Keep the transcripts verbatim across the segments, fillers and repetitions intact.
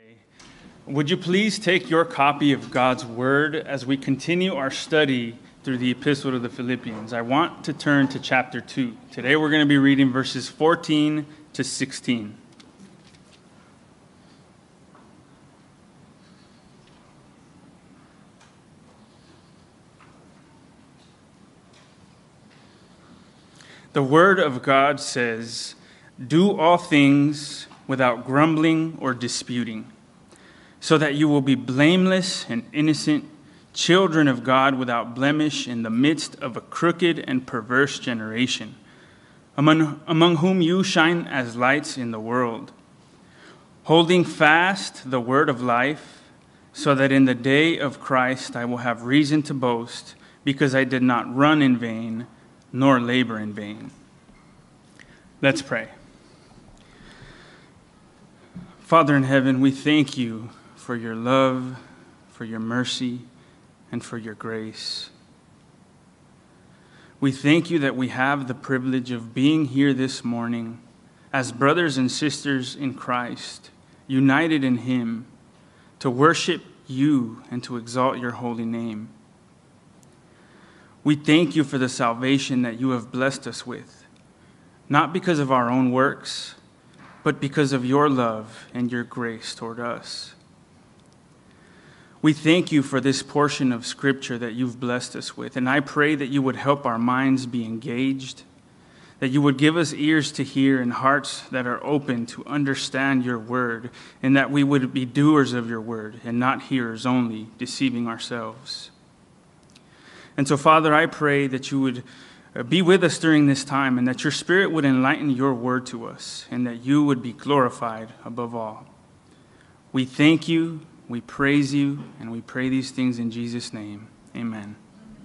pray. Would you please take your copy of God's Word as we continue our study through the Epistle to the Philippians? I want to turn to chapter two. Today we're going to be reading verses fourteen to sixteen. The Word of God says, "Do all things without grumbling or disputing, so that you will be blameless and innocent, children of God without blemish in the midst of a crooked and perverse generation, among, among whom you shine as lights in the world, holding fast the word of life, so that in the day of Christ I will have reason to boast, because I did not run in vain, nor labor in vain." Let's pray. Father in heaven, we thank you for your love, for your mercy, and for your grace. We thank you that we have the privilege of being here this morning as brothers and sisters in Christ, united in him, to worship you and to exalt your holy name. We thank you for the salvation that you have blessed us with, not because of our own works, but because of your love and your grace toward us. We thank you for this portion of Scripture that you've blessed us with, and I pray that you would help our minds be engaged, that you would give us ears to hear and hearts that are open to understand your word, and that we would be doers of your word and not hearers only, deceiving ourselves. And so, Father, I pray that you would be with us during this time, and that your Spirit would enlighten your word to us, and that you would be glorified above all. We thank you, we praise you, and we pray these things in Jesus' name. Amen.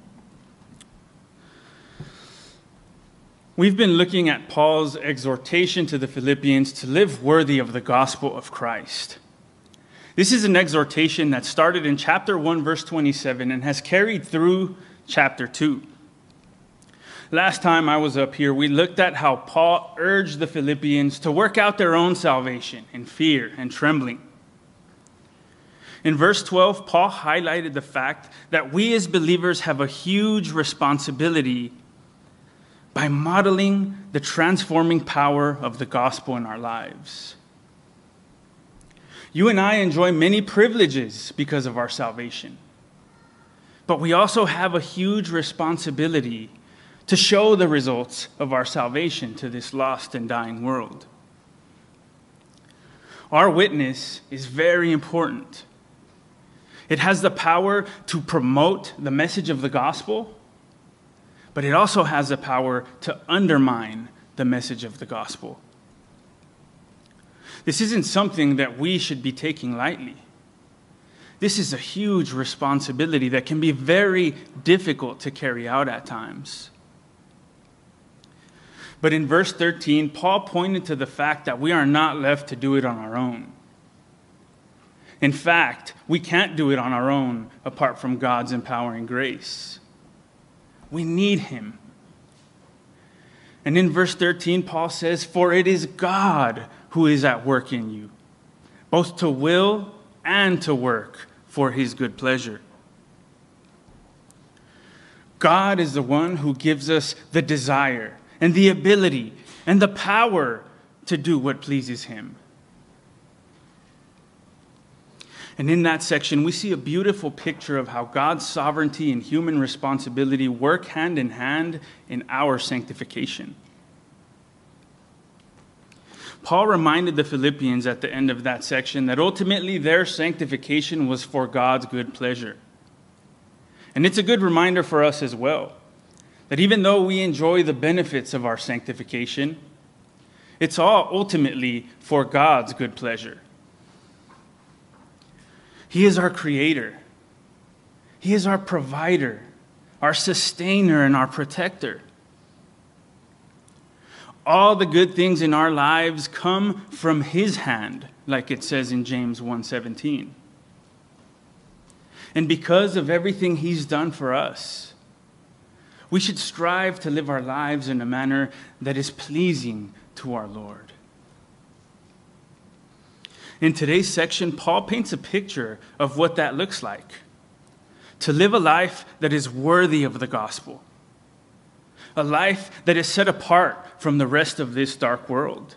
We've been looking at Paul's exhortation to the Philippians to live worthy of the gospel of Christ. This is an exhortation that started in chapter one, verse twenty-seven, and has carried through chapter two. Last time I was up here, we looked at how Paul urged the Philippians to work out their own salvation in fear and trembling. In verse twelve, Paul highlighted the fact that we as believers have a huge responsibility by modeling the transforming power of the gospel in our lives. You and I enjoy many privileges because of our salvation, but we also have a huge responsibility to show the results of our salvation to this lost and dying world. Our witness is very important. It has the power to promote the message of the gospel, but it also has the power to undermine the message of the gospel. This isn't something that we should be taking lightly. This is a huge responsibility that can be very difficult to carry out at times. But in verse thirteen, Paul pointed to the fact that we are not left to do it on our own. In fact, we can't do it on our own apart from God's empowering grace. We need him. And in verse thirteen, Paul says, "For it is God who is at work in you, both to will and to work for his good pleasure." God is the one who gives us the desire and the ability and the power to do what pleases him. And in that section, we see a beautiful picture of how God's sovereignty and human responsibility work hand in hand in our sanctification. Paul reminded the Philippians at the end of that section that ultimately their sanctification was for God's good pleasure. And it's a good reminder for us as well, that even though we enjoy the benefits of our sanctification, it's all ultimately for God's good pleasure. He is our creator. He is our provider, our sustainer, and our protector. All the good things in our lives come from his hand, like it says in James one seventeen. And because of everything he's done for us, we should strive to live our lives in a manner that is pleasing to our Lord. In today's section, Paul paints a picture of what that looks like. To live a life that is worthy of the gospel. A life that is set apart from the rest of this dark world.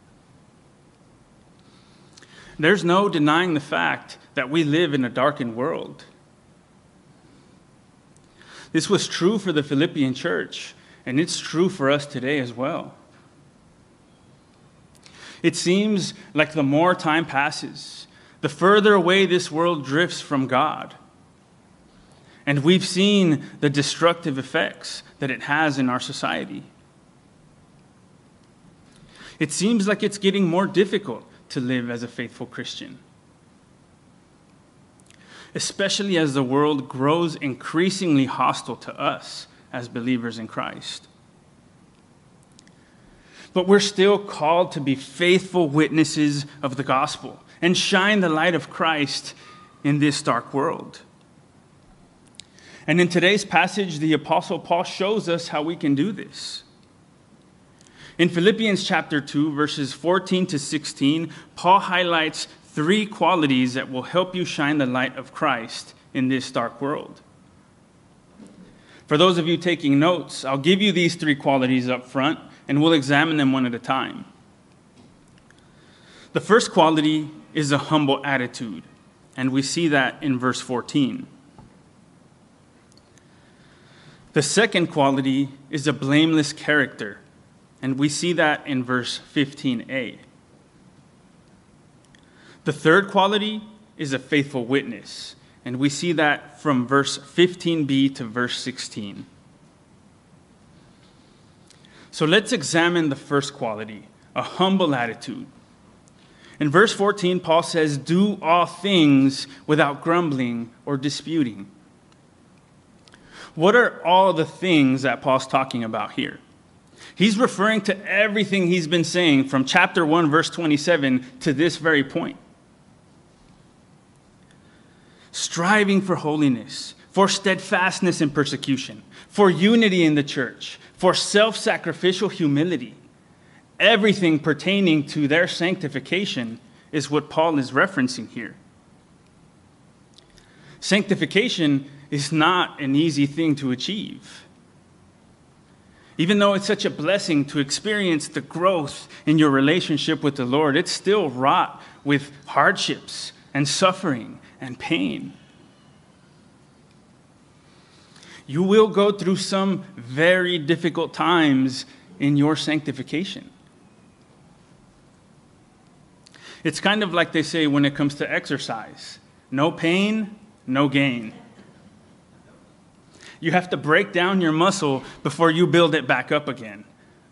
There's no denying the fact that we live in a darkened world. This was true for the Philippian church, and it's true for us today as well. It seems like the more time passes, the further away this world drifts from God. And we've seen the destructive effects that it has in our society. It seems like it's getting more difficult to live as a faithful Christian, especially as the world grows increasingly hostile to us as believers in Christ. But we're still called to be faithful witnesses of the gospel and shine the light of Christ in this dark world. And in today's passage, the Apostle Paul shows us how we can do this. In Philippians chapter two, verses fourteen to sixteen, Paul highlights three qualities that will help you shine the light of Christ in this dark world. For those of you taking notes, I'll give you these three qualities up front, and we'll examine them one at a time. The first quality is a humble attitude, and we see that in verse fourteen. The second quality is a blameless character, and we see that in verse fifteen a. The third quality is a faithful witness, and we see that from verse fifteen b to verse sixteen. So let's examine the first quality, a humble attitude. In verse fourteen, Paul says, "Do all things without grumbling or disputing." What are all the things that Paul's talking about here? He's referring to everything he's been saying from chapter one, verse twenty-seven to this very point. Striving for holiness, for steadfastness in persecution, for unity in the church, for self-sacrificial humility. Everything pertaining to their sanctification is what Paul is referencing here. Sanctification is not an easy thing to achieve. Even though it's such a blessing to experience the growth in your relationship with the Lord, it's still wrought with hardships and suffering and pain. You will go through some very difficult times in your sanctification. It's kind of like they say when it comes to exercise. No pain, no gain. You have to break down your muscle before you build it back up again.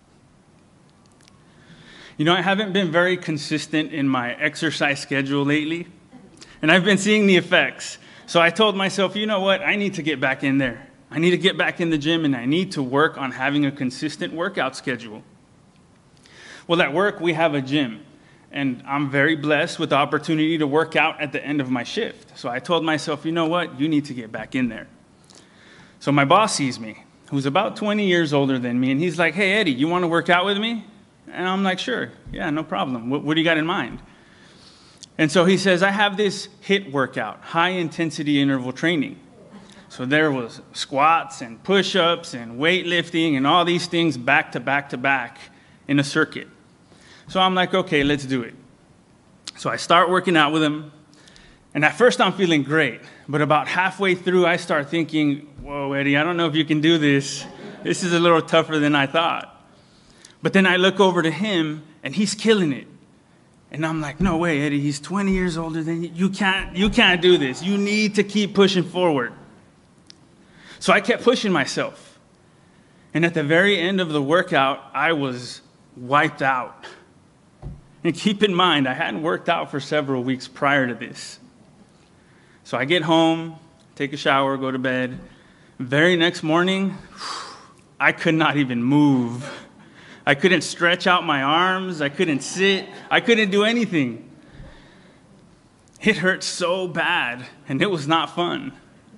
You know, I haven't been very consistent in my exercise schedule lately, and I've been seeing the effects. So I told myself, you know what, I need to get back in there. I need to get back in the gym, and I need to work on having a consistent workout schedule. Well, at work, we have a gym, and I'm very blessed with the opportunity to work out at the end of my shift. So I told myself, you know what, you need to get back in there. So my boss sees me, who's about twenty years older than me, and he's like, "Hey, Eddie, you want to work out with me?" And I'm like, "Sure, yeah, no problem. What, what do you got in mind?" And so he says, "I have this HIIT workout, high-intensity interval training." So there was squats and push-ups and weightlifting and all these things back to back to back in a circuit. So I'm like, okay, let's do it. So I start working out with him. And at first I'm feeling great. But about halfway through, I start thinking, whoa, Eddie, I don't know if you can do this. This is a little tougher than I thought. But then I look over to him, and he's killing it. And I'm like, no way, Eddie, he's twenty years older than you. You can't, you can't do this. You need to keep pushing forward. So I kept pushing myself. And at the very end of the workout, I was wiped out. And keep in mind, I hadn't worked out for several weeks prior to this. So I get home, take a shower, go to bed. Very next morning, I could not even move. I couldn't stretch out my arms. I couldn't sit. I couldn't do anything. It hurt so bad, and it was not fun.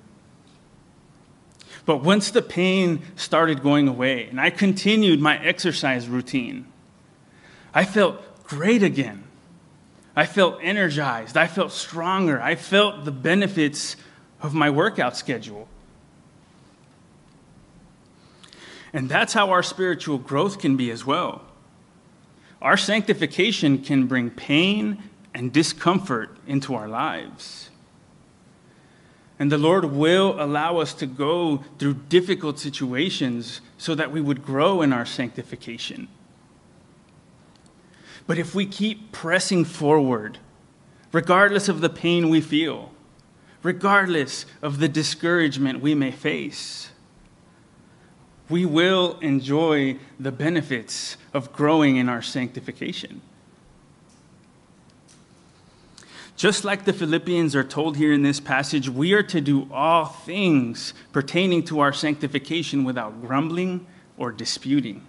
But once the pain started going away, and I continued my exercise routine, I felt great again. I felt energized. I felt stronger. I felt the benefits of my workout schedule. And that's how our spiritual growth can be as well. Our sanctification can bring pain and discomfort into our lives. And the Lord will allow us to go through difficult situations so that we would grow in our sanctification. But if we keep pressing forward, regardless of the pain we feel, regardless of the discouragement we may face, we will enjoy the benefits of growing in our sanctification. Just like the Philippians are told here in this passage, we are to do all things pertaining to our sanctification without grumbling or disputing.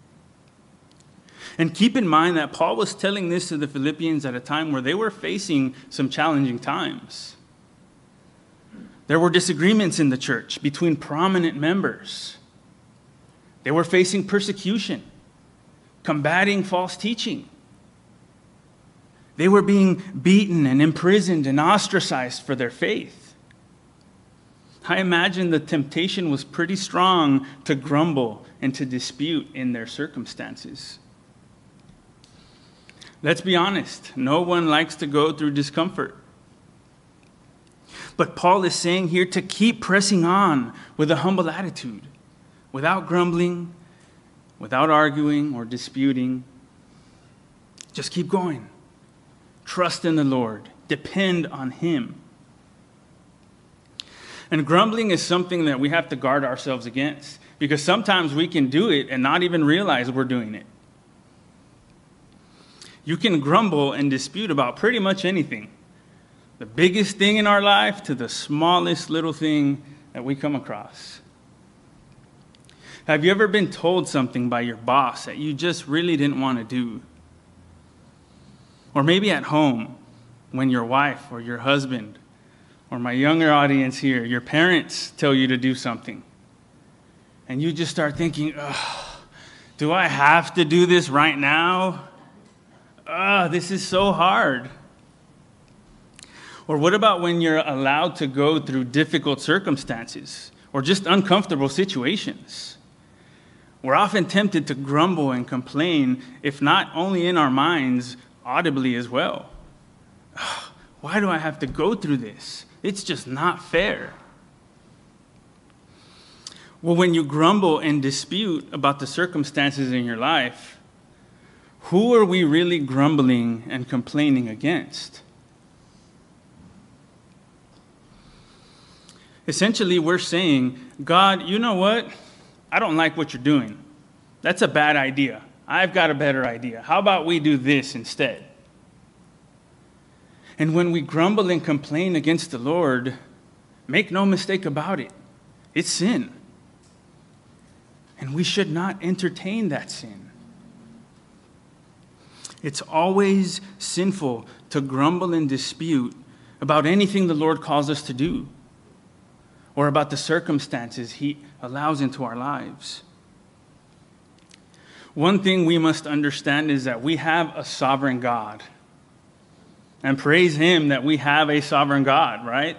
And keep in mind that Paul was telling this to the Philippians at a time where they were facing some challenging times. There were disagreements in the church between prominent members. They were facing persecution, combating false teaching. They were being beaten and imprisoned and ostracized for their faith. I imagine the temptation was pretty strong to grumble and to dispute in their circumstances. Let's be honest, no one likes to go through discomfort. But Paul is saying here to keep pressing on with a humble attitude, without grumbling, without arguing or disputing. Just keep going. Trust in the Lord. Depend on Him. And grumbling is something that we have to guard ourselves against, because sometimes we can do it and not even realize we're doing it. You can grumble and dispute about pretty much anything. The biggest thing in our life to the smallest little thing that we come across. Have you ever been told something by your boss that you just really didn't want to do? Or maybe at home, when your wife or your husband, or my younger audience here, your parents tell you to do something. And you just start thinking, ugh, do I have to do this right now? Ugh, this is so hard. Or what about when you're allowed to go through difficult circumstances or just uncomfortable situations? We're often tempted to grumble and complain, if not only in our minds, audibly as well. Why do I have to go through this? It's just not fair. Well, when you grumble and dispute about the circumstances in your life, who are we really grumbling and complaining against? Essentially, we're saying, God, you know what? I don't like what you're doing. That's a bad idea. I've got a better idea. How about we do this instead? And when we grumble and complain against the Lord, make no mistake about it, it's sin. And we should not entertain that sin. It's always sinful to grumble and dispute about anything the Lord calls us to do, or about the circumstances He allows into our lives. One thing we must understand is that we have a sovereign God. And praise Him that we have a sovereign God, right?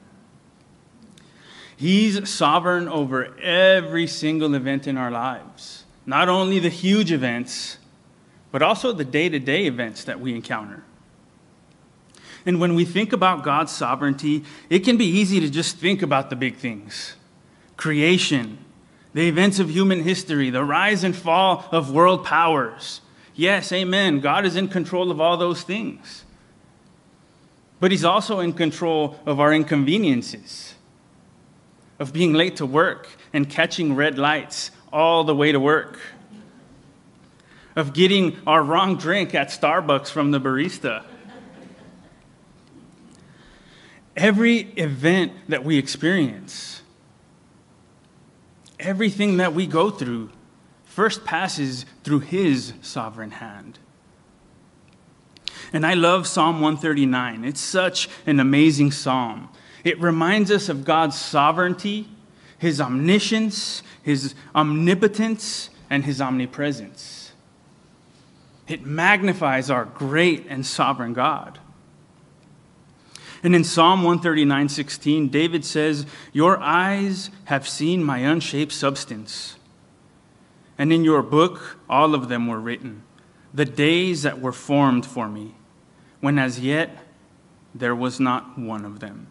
He's sovereign over every single event in our lives. Not only the huge events, but also the day-to-day events that we encounter. And when we think about God's sovereignty, it can be easy to just think about the big things. Creation, the events of human history, the rise and fall of world powers. Yes, amen, God is in control of all those things. But He's also in control of our inconveniences, of being late to work and catching red lights all the way to work, of getting our wrong drink at Starbucks from the barista. Every event that we experience, everything that we go through, first passes through His sovereign hand. And I love Psalm one thirty-nine. It's such an amazing psalm. It reminds us of God's sovereignty, His omniscience, His omnipotence, and His omnipresence. It magnifies our great and sovereign God. And in Psalm one thirty-nine sixteen, David says, "Your eyes have seen my unshaped substance. And in your book, all of them were written, the days that were formed for me, when as yet there was not one of them."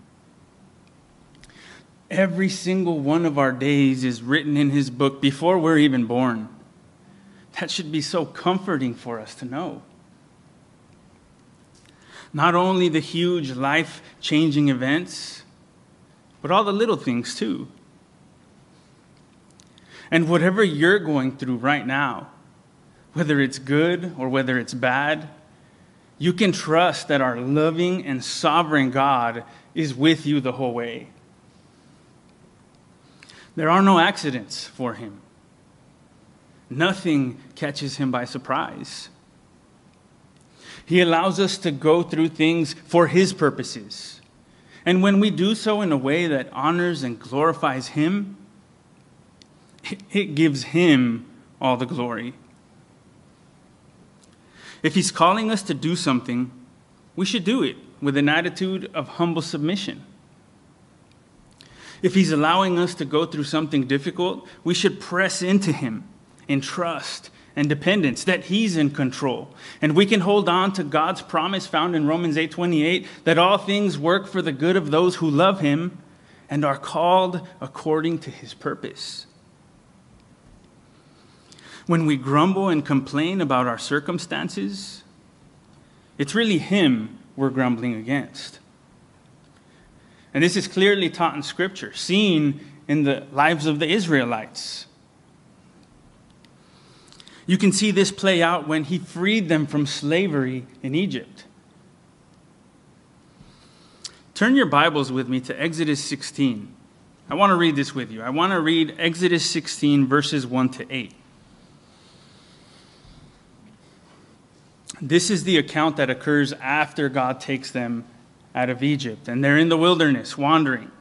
Every single one of our days is written in his book before we're even born. That should be so comforting for us to know. Not only the huge life-changing events, but all the little things too. And whatever you're going through right now, whether it's good or whether it's bad, you can trust that our loving and sovereign God is with you the whole way. There are no accidents for him. Nothing catches him by surprise. He allows us to go through things for his purposes. And when we do so in a way that honors and glorifies him, it gives him all the glory. If he's calling us to do something, we should do it with an attitude of humble submission. If he's allowing us to go through something difficult, we should press into him in trust and dependence that he's in control. And we can hold on to God's promise found in Romans eight twenty-eight that all things work for the good of those who love him and are called according to his purpose. When we grumble and complain about our circumstances, it's really him we're grumbling against. And this is clearly taught in Scripture, seen in the lives of the Israelites. You can see this play out when he freed them from slavery in Egypt. Turn your Bibles with me to Exodus sixteen. I want to read this with you. I want to read Exodus sixteen, verses one to eight. This is the account that occurs after God takes them out of Egypt, and they're in the wilderness wandering.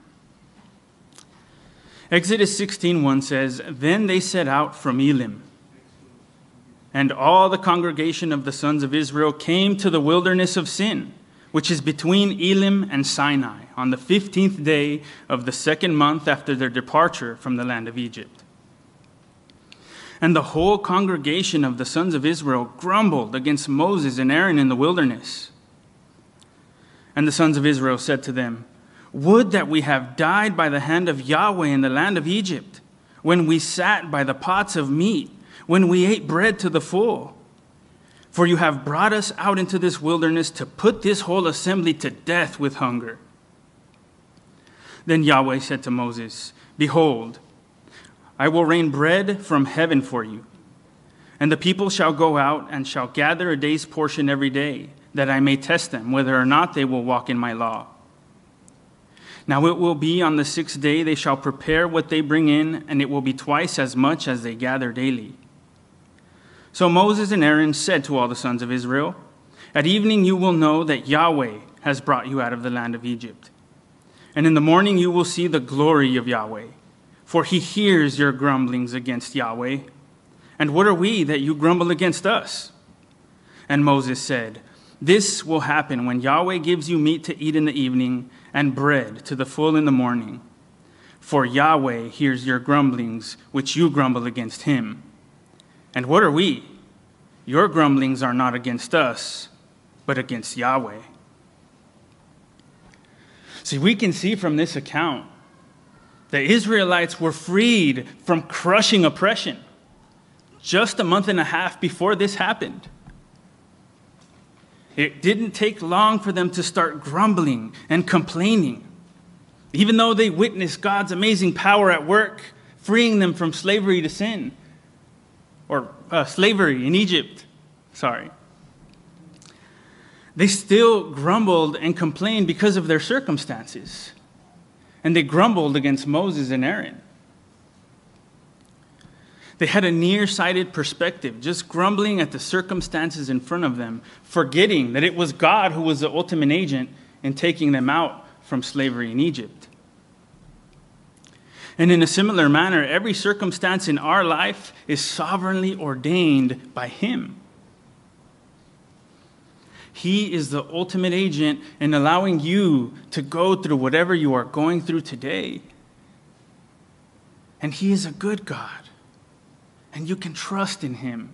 Exodus sixteen one says, "Then they set out from Elim, and all the congregation of the sons of Israel came to the wilderness of Sin, which is between Elim and Sinai, on the fifteenth day of the second month after their departure from the land of Egypt. And the whole congregation of the sons of Israel grumbled against Moses and Aaron in the wilderness. And the sons of Israel said to them, 'Would that we have died by the hand of Yahweh in the land of Egypt, when we sat by the pots of meat, when we ate bread to the full. For you have brought us out into this wilderness to put this whole assembly to death with hunger.' Then Yahweh said to Moses, 'Behold, I will rain bread from heaven for you, and the people shall go out and shall gather a day's portion every day, that I may test them whether or not they will walk in my law. Now it will be on the sixth day they shall prepare what they bring in, and it will be twice as much as they gather daily.' So Moses and Aaron said to all the sons of Israel, 'At evening you will know that Yahweh has brought you out of the land of Egypt. And in the morning you will see the glory of Yahweh, for he hears your grumblings against Yahweh. And what are we that you grumble against us?' And Moses said, 'This will happen when Yahweh gives you meat to eat in the evening and bread to the full in the morning. For Yahweh hears your grumblings, which you grumble against him. And what are we? Your grumblings are not against us, but against Yahweh.'" See, we can see from this account the Israelites were freed from crushing oppression just a month and a half before this happened. It didn't take long for them to start grumbling and complaining, even though they witnessed God's amazing power at work, freeing them from slavery to sin, or uh, slavery in Egypt. Sorry. They still grumbled and complained because of their circumstances, and they grumbled against Moses and Aaron. They had a nearsighted perspective, just grumbling at the circumstances in front of them, forgetting that it was God who was the ultimate agent in taking them out from slavery in Egypt. And in a similar manner, every circumstance in our life is sovereignly ordained by him. He is the ultimate agent in allowing you to go through whatever you are going through today. And He is a good God, and you can trust in Him.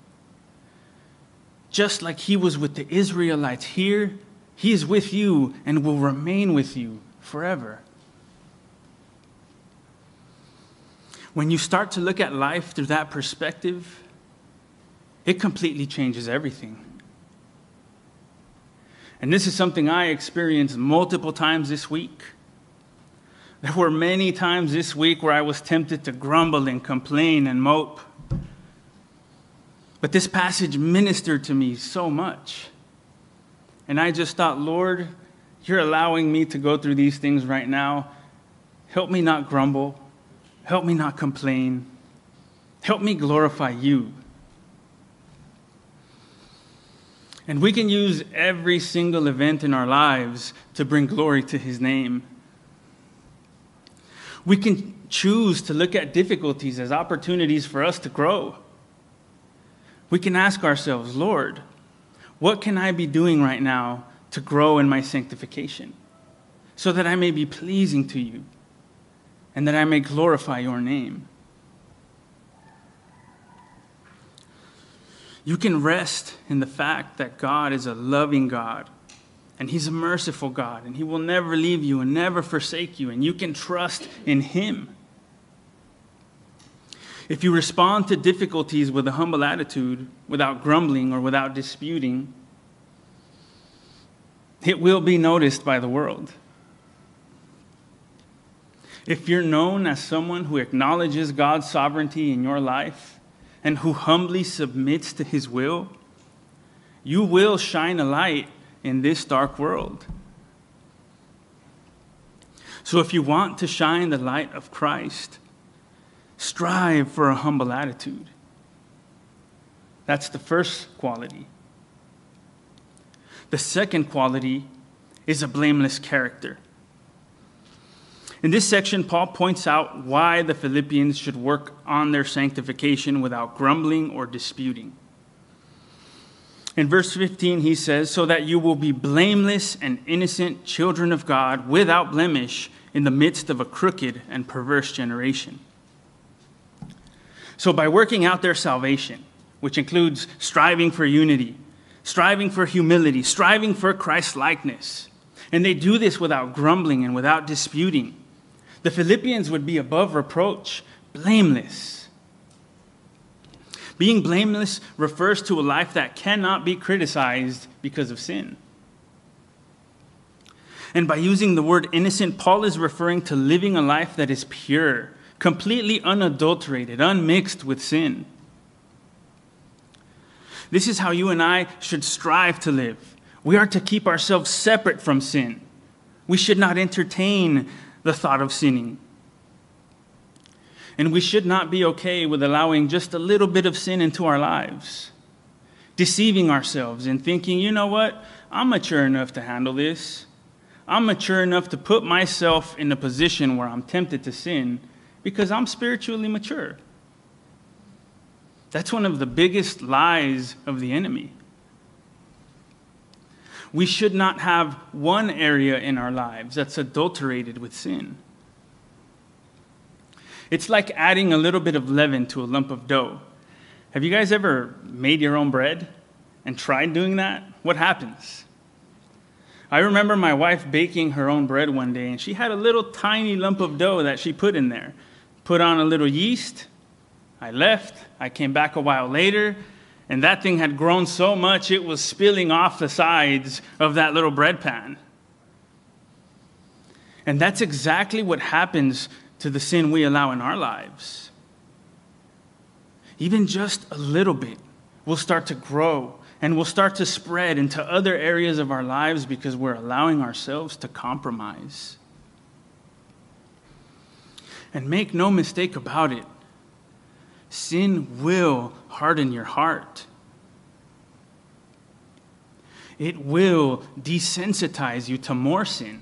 Just like He was with the Israelites here, He is with you and will remain with you forever. When you start to look at life through that perspective, it completely changes everything. And this is something I experienced multiple times this week. There were many times this week where I was tempted to grumble and complain and mope. But this passage ministered to me so much. And I just thought, Lord, You're allowing me to go through these things right now. Help me not grumble. Help me not complain. Help me glorify You. And we can use every single event in our lives to bring glory to His name. We can choose to look at difficulties as opportunities for us to grow. We can ask ourselves, Lord, what can I be doing right now to grow in my sanctification so that I may be pleasing to You and that I may glorify Your name? You can rest in the fact that God is a loving God and He's a merciful God and He will never leave you and never forsake you, and you can trust in Him. If you respond to difficulties with a humble attitude, without grumbling or without disputing, it will be noticed by the world. If you're known as someone who acknowledges God's sovereignty in your life and who humbly submits to His will, you will shine a light in this dark world. So if you want to shine the light of Christ, strive for a humble attitude. That's the first quality. The second quality is a blameless character. In this section, Paul points out why the Philippians should work on their sanctification without grumbling or disputing. In verse fifteen, he says, so that you will be blameless and innocent children of God without blemish in the midst of a crooked and perverse generation. So by working out their salvation, which includes striving for unity, striving for humility, striving for Christ-likeness, and they do this without grumbling and without disputing, the Philippians would be above reproach, blameless. Being blameless refers to a life that cannot be criticized because of sin. And by using the word innocent, Paul is referring to living a life that is pure, completely unadulterated, unmixed with sin. This is how you and I should strive to live. We are to keep ourselves separate from sin. We should not entertain the thought of sinning. And we should not be okay with allowing just a little bit of sin into our lives, deceiving ourselves and thinking, you know what, I'm mature enough to handle this. I'm mature enough to put myself in a position where I'm tempted to sin because I'm spiritually mature. That's one of the biggest lies of the enemy. We should not have one area in our lives that's adulterated with sin. It's like adding a little bit of leaven to a lump of dough. Have you guys ever made your own bread and tried doing that? What happens? I remember my wife baking her own bread one day, and she had a little tiny lump of dough that she put in there. Put on a little yeast. I left. I came back a while later, and that thing had grown so much it was spilling off the sides of that little bread pan. And that's exactly what happens to the sin we allow in our lives. Even just a little bit will start to grow and will start to spread into other areas of our lives because we're allowing ourselves to compromise. And make no mistake about it, sin will harden your heart. It will desensitize you to more sin.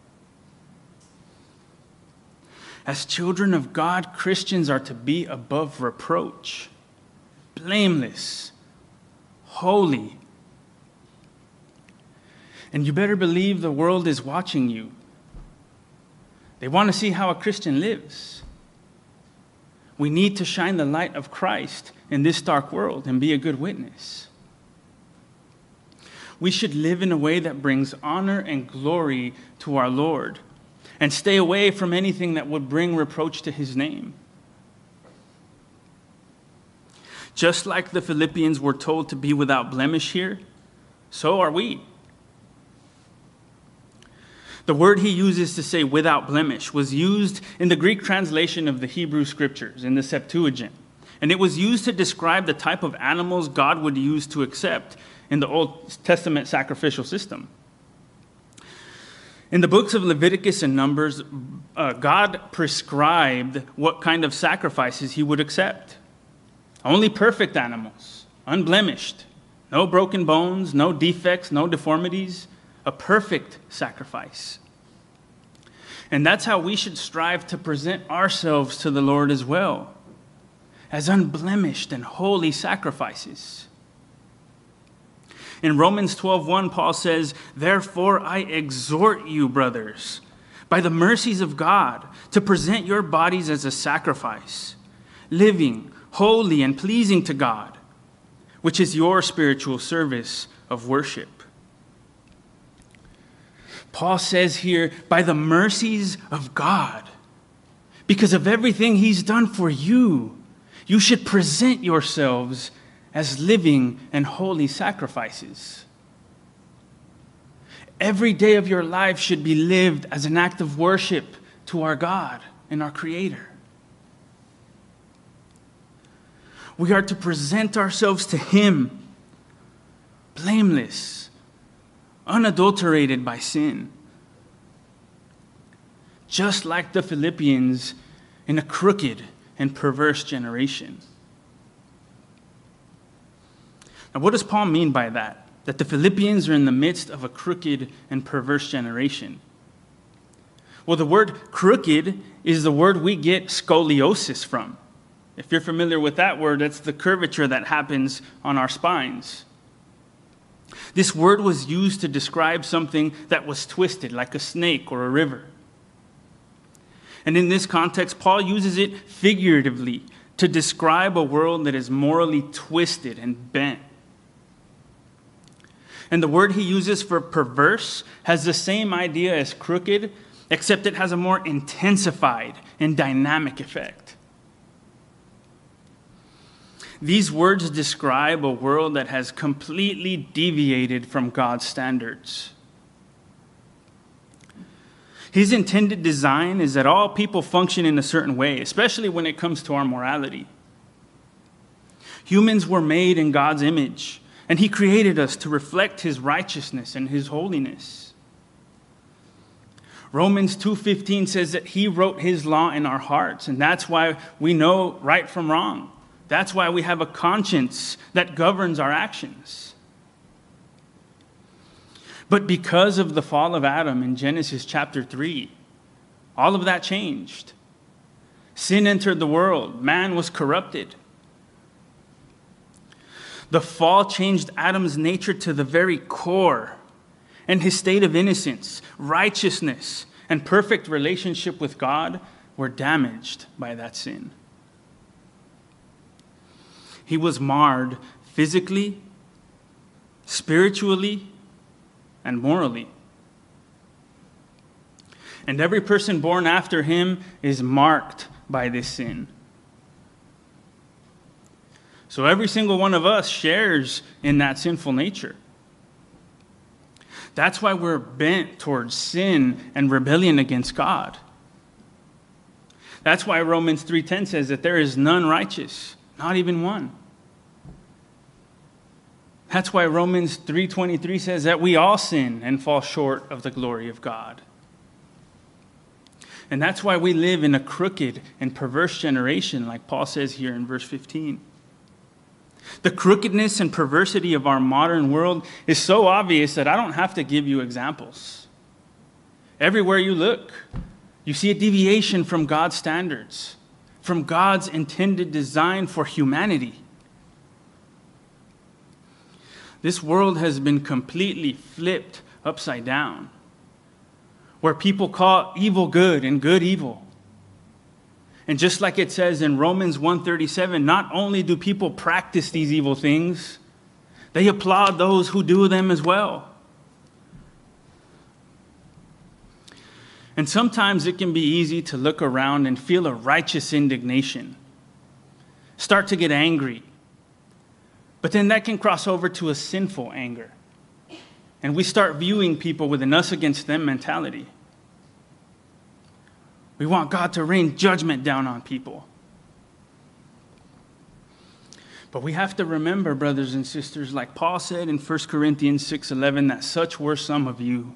As children of God, Christians are to be above reproach, blameless, holy. And you better believe the world is watching you. They want to see how a Christian lives. We need to shine the light of Christ in this dark world and be a good witness. We should live in a way that brings honor and glory to our Lord and stay away from anything that would bring reproach to his name. Just like the Philippians were told to be without blemish here, so are we. The word he uses to say without blemish was used in the Greek translation of the Hebrew scriptures in the Septuagint. And it was used to describe the type of animals God would use to accept in the Old Testament sacrificial system. In the books of Leviticus and Numbers, uh, God prescribed what kind of sacrifices he would accept. Only perfect animals, unblemished, no broken bones, no defects, no deformities, a perfect sacrifice. And that's how we should strive to present ourselves to the Lord as well, as unblemished and holy sacrifices. In Romans twelve one, Paul says, "Therefore I exhort you, brothers, by the mercies of God, to present your bodies as a sacrifice, living, holy, and pleasing to God, which is your spiritual service of worship." Paul says here, by the mercies of God, because of everything he's done for you, you should present yourselves as living and holy sacrifices. Every day of your life should be lived as an act of worship to our God and our Creator. We are to present ourselves to him, blameless, unadulterated by sin. Just like the Philippians in a crooked and perverse generation. Now, what does Paul mean by that? That the Philippians are in the midst of a crooked and perverse generation. Well, the word crooked is the word we get scoliosis from. If you're familiar with that word, that's the curvature that happens on our spines. This word was used to describe something that was twisted, like a snake or a river. And in this context, Paul uses it figuratively to describe a world that is morally twisted and bent. And the word he uses for perverse has the same idea as crooked, except it has a more intensified and dynamic effect. These words describe a world that has completely deviated from God's standards. His intended design is that all people function in a certain way, especially when it comes to our morality. Humans were made in God's image, and he created us to reflect his righteousness and his holiness. Romans two fifteen says that he wrote his law in our hearts, and that's why we know right from wrong. That's why we have a conscience that governs our actions. But because of the fall of Adam in Genesis chapter three, all of that changed. Sin entered the world. Man was corrupted. The fall changed Adam's nature to the very core, and his state of innocence, righteousness, and perfect relationship with God were damaged by that sin. He was marred physically, spiritually, and morally. And every person born after him is marked by this sin. So every single one of us shares in that sinful nature. That's why we're bent towards sin and rebellion against God. That's why Romans three ten says that there is none righteous, not even one. That's why Romans three twenty-three says that we all sin and fall short of the glory of God. And that's why we live in a crooked and perverse generation, like Paul says here in verse fifteen. The crookedness and perversity of our modern world is so obvious that I don't have to give you examples. Everywhere you look, you see a deviation from God's standards, from God's intended design for humanity. This world has been completely flipped upside down, where people call evil good and good evil. And just like it says in Romans one thirty-seven, not only do people practice these evil things, they applaud those who do them as well. And sometimes it can be easy to look around and feel a righteous indignation, start to get angry. But then that can cross over to a sinful anger. And we start viewing people with an us against them mentality. We want God to rain judgment down on people. But we have to remember, brothers and sisters, like Paul said in First Corinthians six eleven, that such were some of you.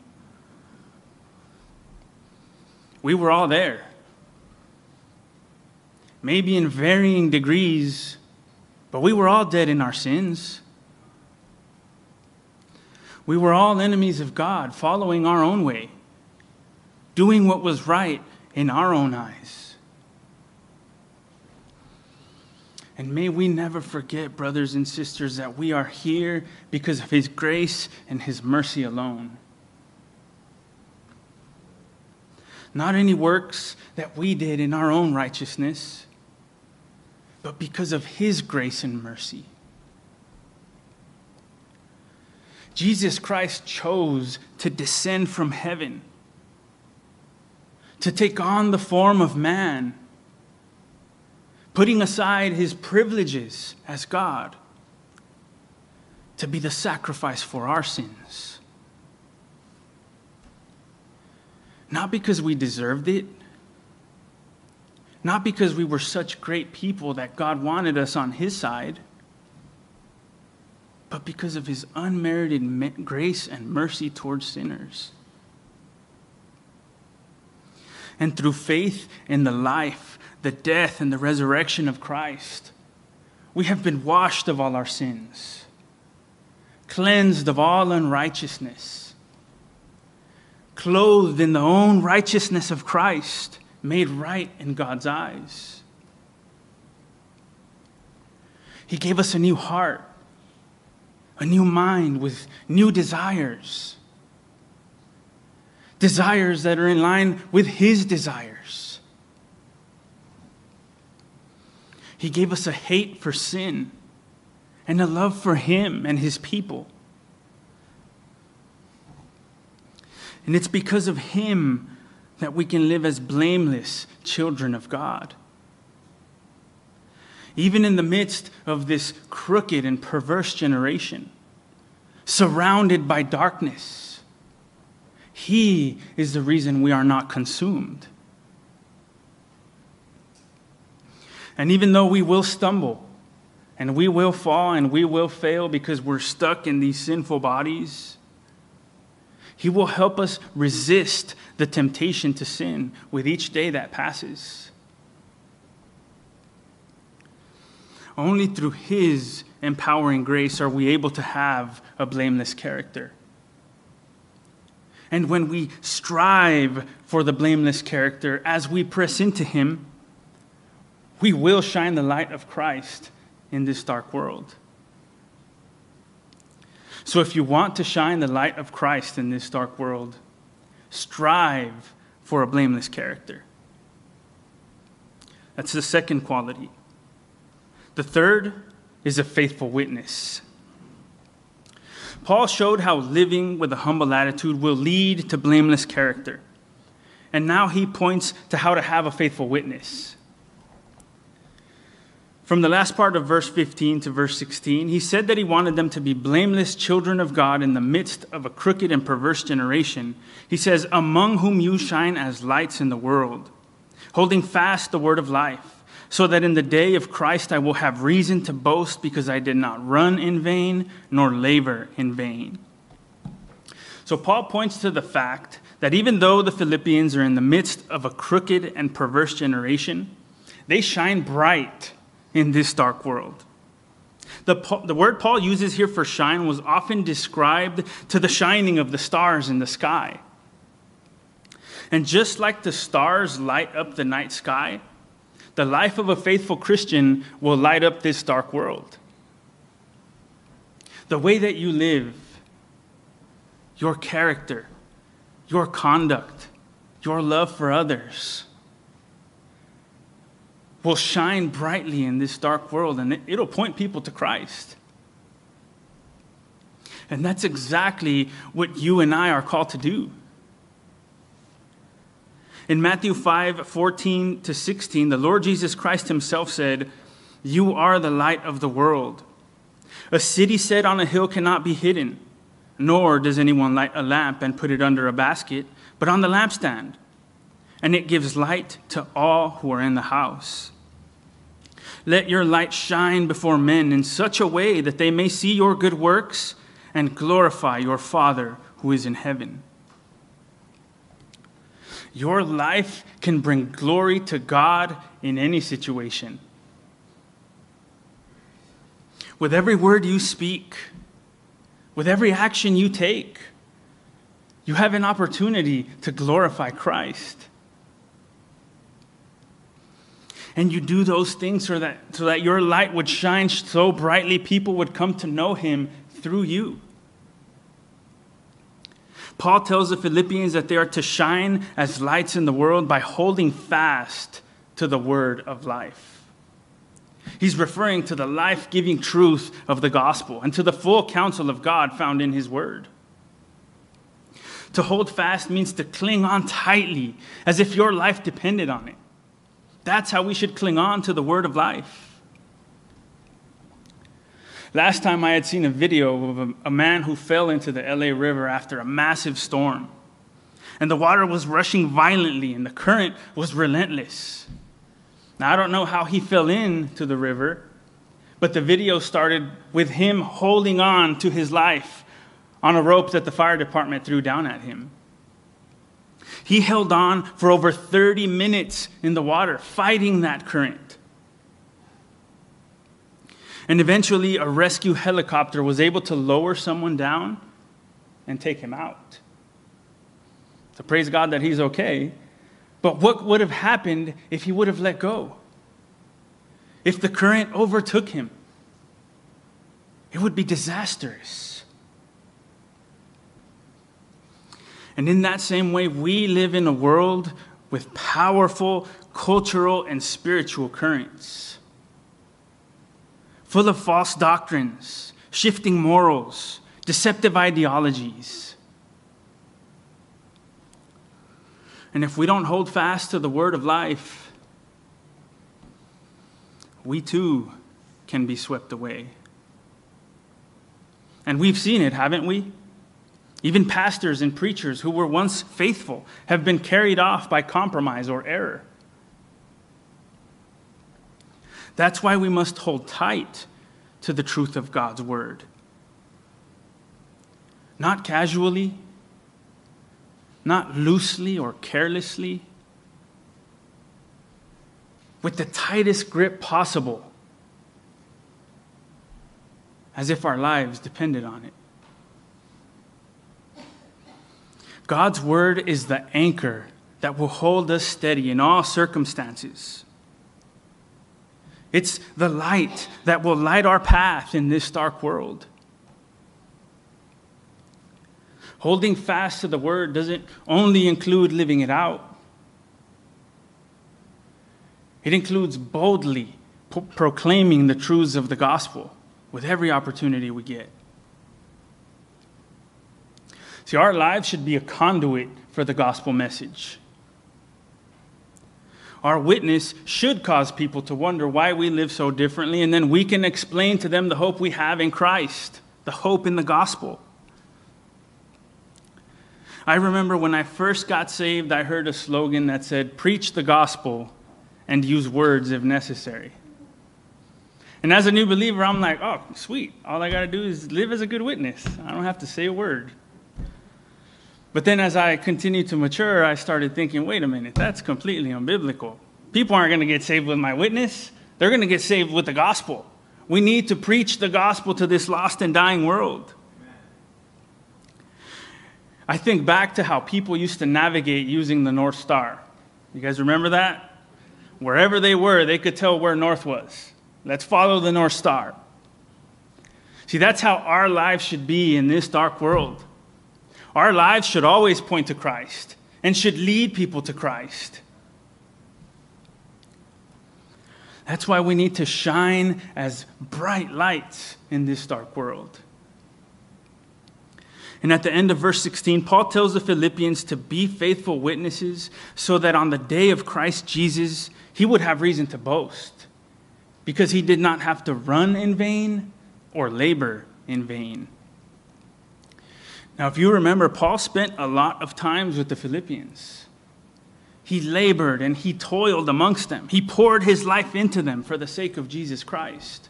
We were all there. Maybe in varying degrees, but we were all dead in our sins. We were all enemies of God, following our own way, doing what was right in our own eyes. And may we never forget, brothers and sisters, that we are here because of His grace and His mercy alone. Not any works that we did in our own righteousness, but because of His grace and mercy. Jesus Christ chose to descend from heaven, to take on the form of man, putting aside His privileges as God, to be the sacrifice for our sins. Not because we deserved it, not because we were such great people that God wanted us on His side, but because of His unmerited grace and mercy towards sinners. And through faith in the life, the death, and the resurrection of Christ, we have been washed of all our sins, cleansed of all unrighteousness, clothed in the own righteousness of Christ, made right in God's eyes. He gave us a new heart, a new mind with new desires. Desires that are in line with His desires. He gave us a hate for sin and a love for Him and His people. And it's because of Him that we can live as blameless children of God. Even in the midst of this crooked and perverse generation, surrounded by darkness, He is the reason we are not consumed. And even though we will stumble, and we will fall, and we will fail because we're stuck in these sinful bodies, He will help us resist the temptation to sin with each day that passes. Only through His empowering grace are we able to have a blameless character. And when we strive for the blameless character, as we press into Him, we will shine the light of Christ in this dark world. So if you want to shine the light of Christ in this dark world, strive for a blameless character. That's the second quality. The third is a faithful witness. Paul showed how living with a humble attitude will lead to blameless character. And now he points to how to have a faithful witness. From the last part of verse fifteen to verse sixteen, he said that he wanted them to be blameless children of God in the midst of a crooked and perverse generation. He says, among whom you shine as lights in the world, holding fast the word of life, so that in the day of Christ I will have reason to boast because I did not run in vain nor labor in vain. So Paul points to the fact that even though the Philippians are in the midst of a crooked and perverse generation, they shine bright in this dark world. The, the word Paul uses here for shine was often described to the shining of the stars in the sky. And just like the stars light up the night sky, the life of a faithful Christian will light up this dark world. The way that you live, your character, your conduct, your love for others will shine brightly in this dark world, and it'll point people to Christ. And that's exactly what you and I are called to do. In Matthew five, fourteen to sixteen, the Lord Jesus Christ himself said, "You are the light of the world. A city set on a hill cannot be hidden, nor does anyone light a lamp and put it under a basket, but on the lampstand, and it gives light to all who are in the house. Let your light shine before men in such a way that they may see your good works and glorify your Father who is in heaven." Your life can bring glory to God in any situation. With every word you speak, with every action you take, you have an opportunity to glorify Christ. And you do those things so that, so that your light would shine so brightly people would come to know him through you. Paul tells the Philippians that they are to shine as lights in the world by holding fast to the word of life. He's referring to the life-giving truth of the gospel and to the full counsel of God found in his word. To hold fast means to cling on tightly as if your life depended on it. That's how we should cling on to the word of life. Last time I had seen a video of a, a man who fell into the L A River after a massive storm. And the water was rushing violently and the current was relentless. Now, I don't know how he fell into the river, but the video started with him holding on to his life on a rope that the fire department threw down at him. He held on for over thirty minutes in the water, fighting that current. And eventually, a rescue helicopter was able to lower someone down and take him out. So praise God that he's okay. But what would have happened if he would have let go? If the current overtook him? It would be disastrous. And in that same way, we live in a world with powerful cultural and spiritual currents, full of false doctrines, shifting morals, deceptive ideologies. And if we don't hold fast to the word of life, we too can be swept away. And we've seen it, haven't we? Even pastors and preachers who were once faithful have been carried off by compromise or error. That's why we must hold tight to the truth of God's word. Not casually, not loosely or carelessly, with the tightest grip possible, as if our lives depended on it. God's word is the anchor that will hold us steady in all circumstances. It's the light that will light our path in this dark world. Holding fast to the word doesn't only include living it out. It includes boldly pro- proclaiming the truths of the gospel with every opportunity we get. See, our lives should be a conduit for the gospel message. Our witness should cause people to wonder why we live so differently, and then we can explain to them the hope we have in Christ, the hope in the gospel. I remember when I first got saved, I heard a slogan that said, "Preach the gospel and use words if necessary." And as a new believer, I'm like, oh, sweet. All I got to do is live as a good witness. I don't have to say a word. But then as I continued to mature, I started thinking, wait a minute, that's completely unbiblical. People aren't going to get saved with my witness. They're going to get saved with the gospel. We need to preach the gospel to this lost and dying world. I think back to how people used to navigate using the North Star. You guys remember that? Wherever they were, they could tell where north was. Let's follow the North Star. See, that's how our lives should be in this dark world. Our lives should always point to Christ and should lead people to Christ. That's why we need to shine as bright lights in this dark world. And at the end of verse sixteen, Paul tells the Philippians to be faithful witnesses so that on the day of Christ Jesus, he would have reason to boast, because he did not have to run in vain or labor in vain. Now, if you remember, Paul spent a lot of times with the Philippians. He labored and he toiled amongst them. He poured his life into them for the sake of Jesus Christ.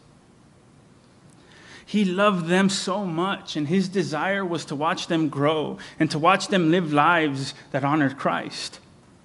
He loved them so much, and his desire was to watch them grow and to watch them live lives that honored Christ.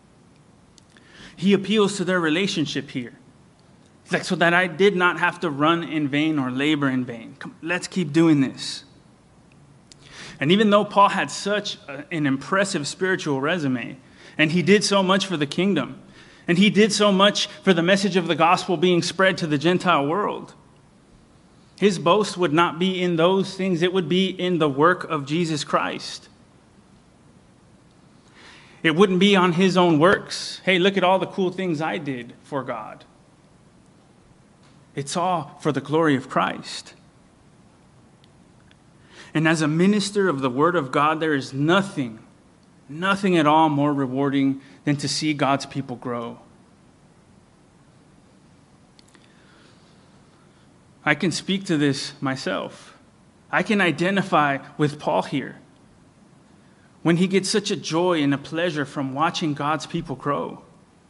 He appeals to their relationship here. He's like, so that I did not have to run in vain or labor in vain. Come, let's keep doing this. And even though Paul had such a, an impressive spiritual resume, and he did so much for the kingdom, and he did so much for the message of the gospel being spread to the Gentile world, his boast would not be in those things. It would be in the work of Jesus Christ. It wouldn't be on his own works. Hey, look at all the cool things I did for God. It's all for the glory of Christ. And as a minister of the Word of God, there is nothing, nothing at all more rewarding than to see God's people grow. I can speak to this myself. I can identify with Paul here when he gets such a joy and a pleasure from watching God's people grow.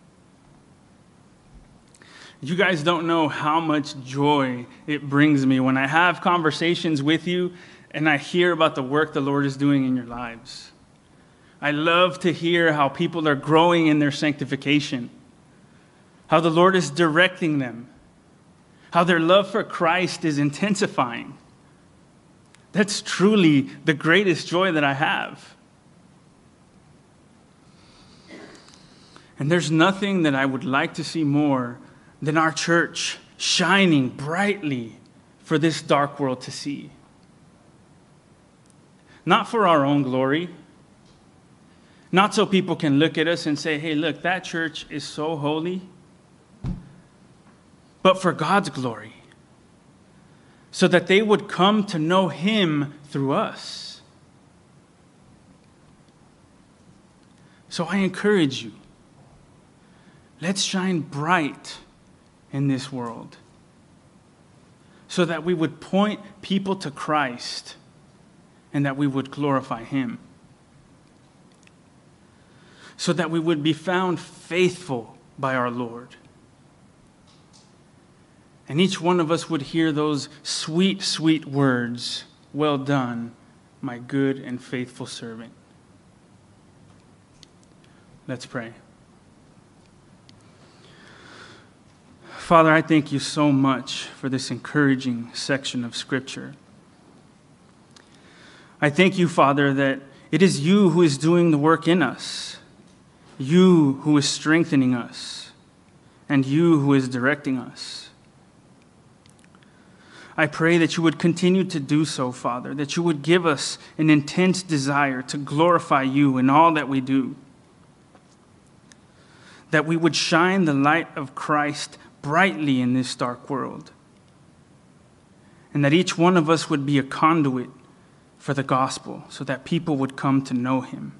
You guys don't know how much joy it brings me when I have conversations with you and I hear about the work the Lord is doing in your lives. I love to hear how people are growing in their sanctification, how the Lord is directing them, how their love for Christ is intensifying. That's truly the greatest joy that I have. And there's nothing that I would like to see more than our church shining brightly for this dark world to see. Not for our own glory, not so people can look at us and say, hey, look, that church is so holy, but for God's glory, so that they would come to know him through us. So I encourage you, let's shine bright in this world so that we would point people to Christ and that we would glorify him. So that we would be found faithful by our Lord. And each one of us would hear those sweet, sweet words, well done, my good and faithful servant. Let's pray. Father, I thank you so much for this encouraging section of Scripture. I thank you, Father, that it is you who is doing the work in us, you who is strengthening us, and you who is directing us. I pray that you would continue to do so, Father, that you would give us an intense desire to glorify you in all that we do, that we would shine the light of Christ brightly in this dark world, and that each one of us would be a conduit for the gospel so that people would come to know him.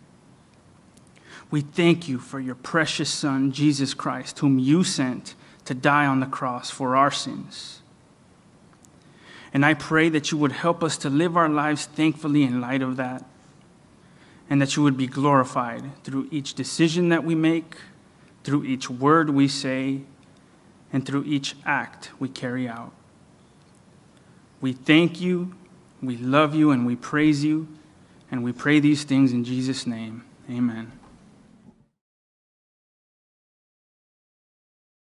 We thank you for your precious Son, Jesus Christ, whom you sent to die on the cross for our sins. And I pray that you would help us to live our lives thankfully in light of that, and that you would be glorified through each decision that we make, through each word we say, and through each act we carry out. We thank you, we love you, and we praise you, and we pray these things in Jesus' name. Amen.